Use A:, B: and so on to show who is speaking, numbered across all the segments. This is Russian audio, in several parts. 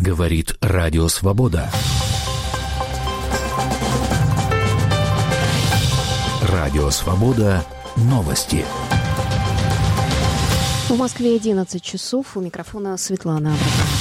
A: Говорит Радио Свобода. Радио Свобода. Новости.
B: В Москве 11 часов. У микрофона Светлана Абрамова.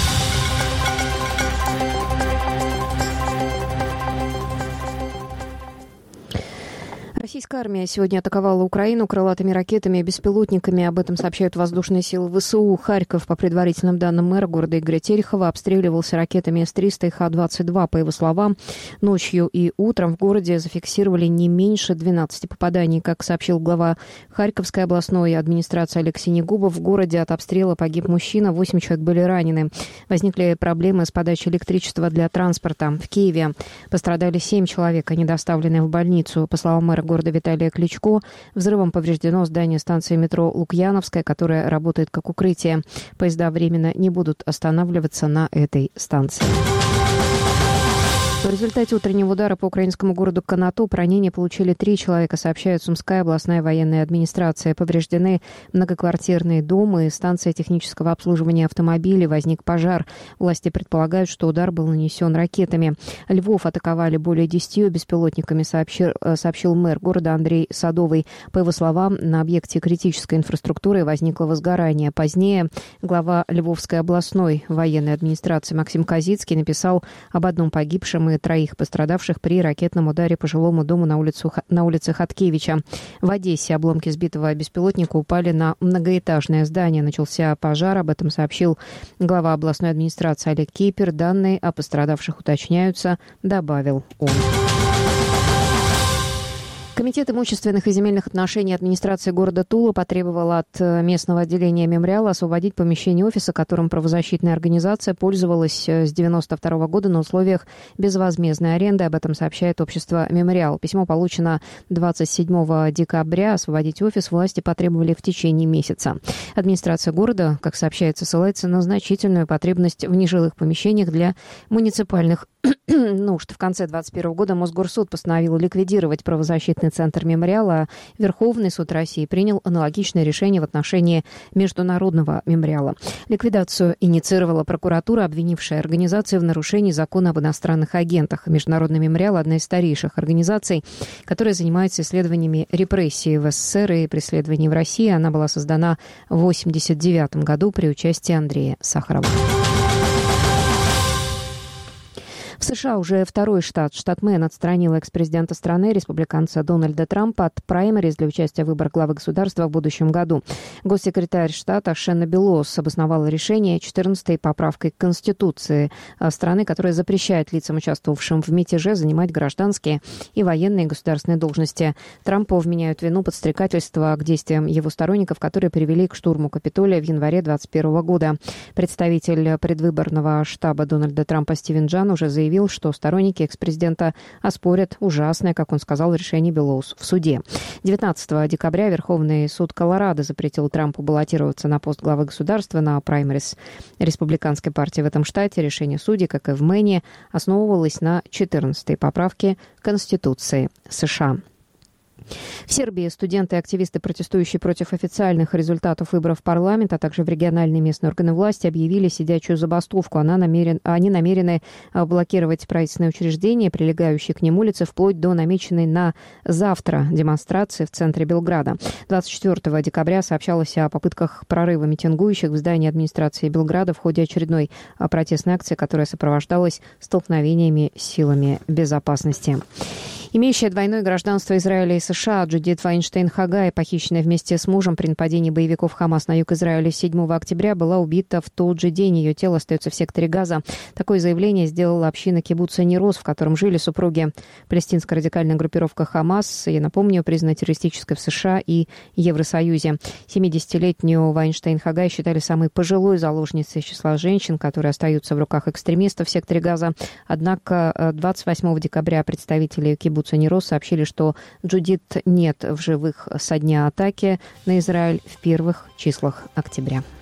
B: Российская армия сегодня атаковала Украину крылатыми ракетами и беспилотниками. Об этом сообщают воздушные силы ВСУ. Харьков, по предварительным данным мэра города Игоря Терехова, обстреливался ракетами С-300 и Х-22. По его словам, ночью и утром в городе зафиксировали не меньше 12 попаданий. Как сообщил глава Харьковской областной администрации Алексей Негубов, в городе от обстрела погиб мужчина, 8 человек были ранены. Возникли проблемы с подачей электричества для транспорта. В Киеве пострадали 7 человек, они доставлены в больницу. По словам мэра города Виталия Кличко, взрывом повреждено здание станции метро Лукьяновская, которая работает как укрытие. Поезда временно не будут останавливаться на этой станции. В результате утреннего удара по украинскому городу Конотоп ранения получили 3 человека, сообщает Сумская областная военная администрация. Повреждены многоквартирные дома и станция технического обслуживания автомобилей. Возник пожар. Власти предполагают, что удар был нанесен ракетами. Львов атаковали более 10 беспилотниками, сообщил мэр города Андрей Садовый. По его словам, на объекте критической инфраструктуры возникло возгорание. Позднее глава Львовской областной военной администрации Максим Козицкий написал об одном погибшем и 3 пострадавших при ракетном ударе по жилому дому на улице Хаткевича. В Одессе обломки сбитого беспилотника упали на многоэтажное здание. Начался пожар, об этом сообщил глава областной администрации Олег Кипер. Данные о пострадавших уточняются, добавил он. Комитет имущественных и земельных отношений администрации города Тула потребовал от местного отделения «Мемориала» освободить помещение офиса, которым правозащитная организация пользовалась с 1992 года на условиях безвозмездной аренды. Об этом сообщает общество «Мемориал». Письмо получено 27 декабря. Освободить офис власти потребовали в течение месяца. Администрация города, как сообщается, ссылается на значительную потребность в нежилых помещениях для муниципальных нужд. В конце 2021 года Мосгорсуд постановил ликвидировать правозащитный центр «Мемориала». Верховный суд России принял аналогичное решение в отношении Международного мемориала. Ликвидацию инициировала прокуратура, обвинившая организацию в нарушении закона об иностранных агентах. Международный мемориал – одна из старейших организаций, которая занимается исследованиями репрессий в СССР и преследований в России. Она была создана в 1989 году при участии Андрея Сахарова. В США уже второй штат Мэн отстранил экс-президента страны, республиканца Дональда Трампа, от праймериз для участия в выборах главы государства в будущем году. Госсекретарь штата Шенна Белос обосновала решение 14-й поправкой к Конституции страны, которая запрещает лицам, участвовавшим в мятеже, занимать гражданские и военные государственные должности. Трампу вменяют вину подстрекательства к действиям его сторонников, которые привели к штурму Капитолия в январе 2021 года. Представитель предвыборного штаба Дональда Трампа Стивен Джан уже заявил, что сторонники экс-президента оспорят ужасное, как он сказал, решение Белоус в суде. 19 декабря Верховный суд Колорадо запретил Трампу баллотироваться на пост главы государства на праймериз республиканской партии в этом штате. Решение судей, как и в Мэне, основывалось на 14-й поправке Конституции США. В Сербии студенты и активисты, протестующие против официальных результатов выборов в парламент, а также в региональные и местные органы власти, объявили сидячую забастовку. Они намерены блокировать правительственные учреждения, прилегающие к ним улицы, вплоть до намеченной на завтра демонстрации в центре Белграда. 24 декабря сообщалось о попытках прорыва митингующих в здании администрации Белграда в ходе очередной протестной акции, которая сопровождалась столкновениями с силами безопасности. Имеющая двойное гражданство Израиля и США Джудит Вайнштейн-Хагай, похищенная вместе с мужем при нападении боевиков Хамас на юг Израиля 7 октября, была убита в тот же день. Ее тело остается в секторе Газа. Такое заявление сделала община кибуца Нирос, в котором жили супруги. Палестинская радикальная группировка Хамас, я напомню, признана террористической в США и Евросоюзе. 70-летнюю Вайнштейн-Хагай считали самой пожилой заложницей из числа женщин, которые остаются в руках экстремистов в секторе Газа. Однако 28 декабря представители кибуца Нирос сообщили, что Джудит нет в живых со дня атаки на Израиль в первых числах октября.